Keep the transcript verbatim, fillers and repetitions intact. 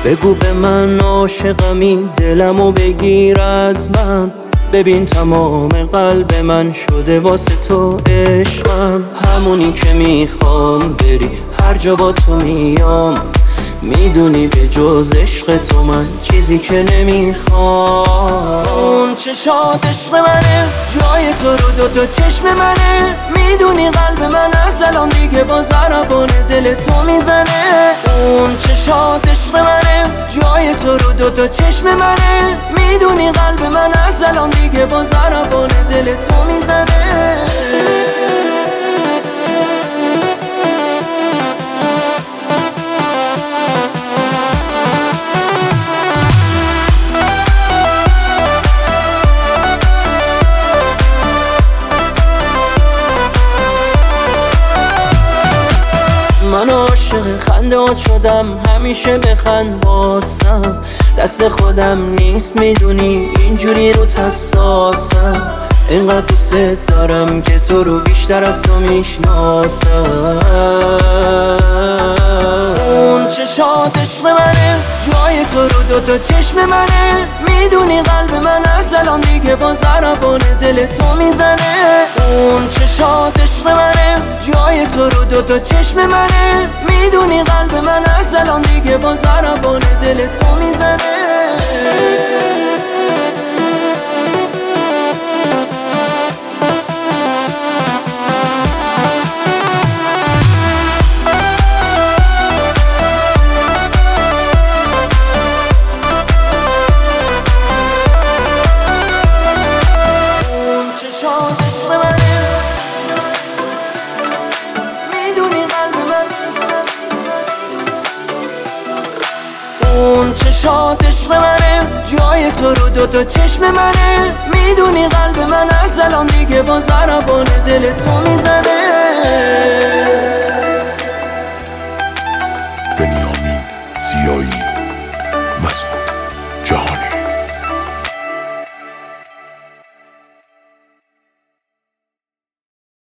بگو به من عاشقمی، دلمو بگیر از من. ببین تمام قلب من شده واسه تو عشقم. همونی که میخوام بری هر جا با تو میام. میدونی به جز عشق تو من چیزی که نمیخوام. اون چشات عشق منه، جای تو رو دوتا چشم منه. میدونی قلب من از الان دیگه با ضربان دل تو میزنه. اون چشات عشق منه، جای تو رو دوتا چشم منه. میدونی قلب من از الان دیگه با ضربان دل تو میزنه. من عاشق خنده‌هات شدم، همیشه بخند واسم. دست خودم نیست میدونی اینجوری رو حساسم. اینقدر دوست دارم که تو رو بیشتر از تو میشناسم. اون چشات عشق منه، جای تو رو دوتا چشم منه. میدونی قلب من از الان دیگه با ضربان دل تو میزنه. اون چشات عشق منه، جای تو رو دوتا چشم منه. میدونی قلب من از الان دیگه با ضربان دل تو میزنه. اون چشات عشق منه، جای تو رو دوتا چشم منه. میدونی قلب من از الان دیگه با ضربان دل تو میزنه. بنیامین زیایی مسعود.